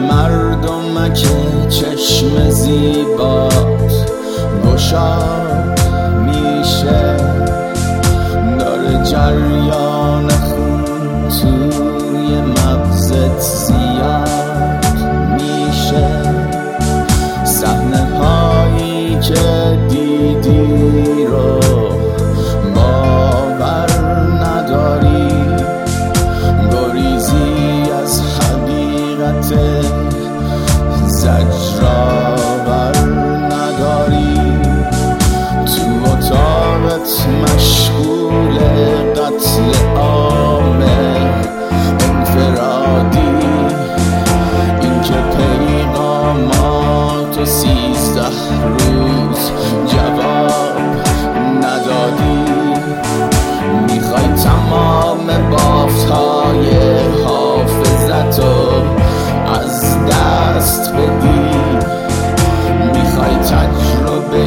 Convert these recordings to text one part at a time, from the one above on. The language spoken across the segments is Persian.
مردمک چشم زیبات گشاد میشه، داره جریان خون توی مغزت زیاد میشه، صحنه هایی که دیدی رو باور نداری، گریزی از حقیقت زجرآور نداری، تو اتاقت مشغول قتل عام انفرادی، این که پیغاماتو 13 روز جواب ندادی، میخوای تمام بافتهای حافظتو از دست بدی، میخوای تجربه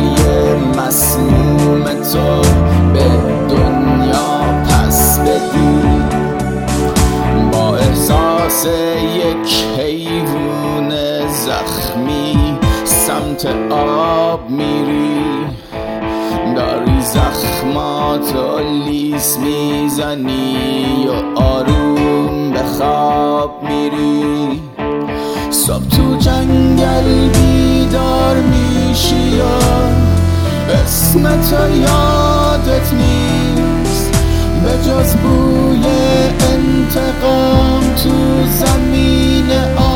مسمومتو به دنیا پس بدی، با احساس یک حیوان زخمی سمت آب میری، داری زخماتو لیس میزنی و آروم به خواب میری، صبح تو جنگل بیدار میشی یا اسمتو یادت نیست، به جز بوی انتقام تو زمین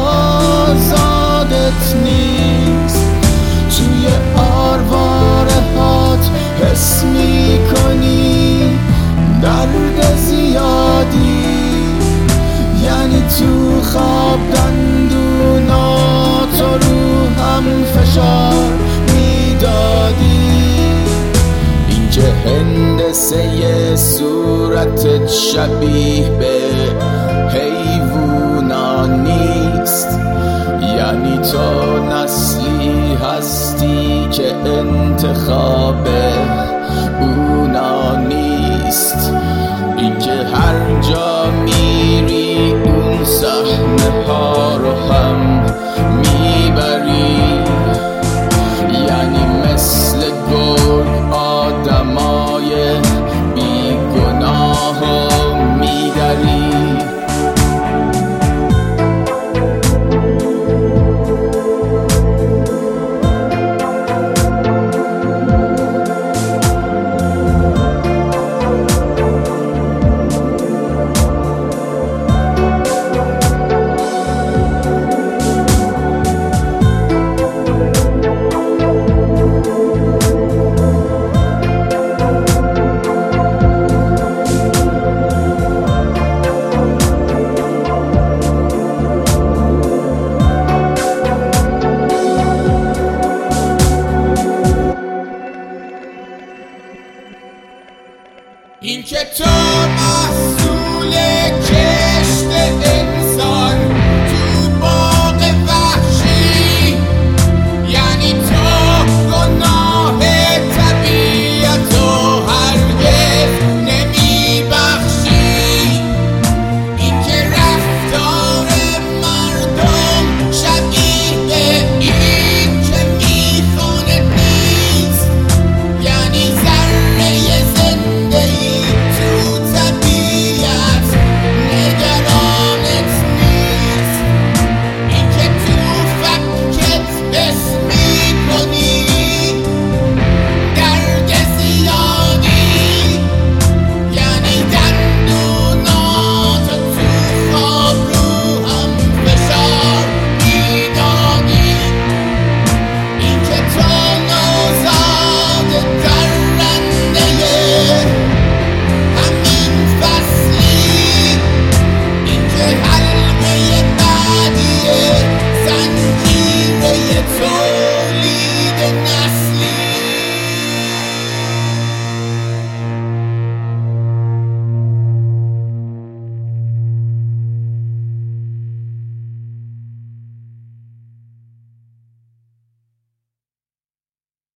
آزادت نیست، توی آرواره هات حس میکنی درد زیادی، یعنی تو خواب دندوناتو رو هم فشار میدادی، این که هندسه صورتت شبیه به حیوونا نیست، یعنی تو نسلی هستی که انتخاب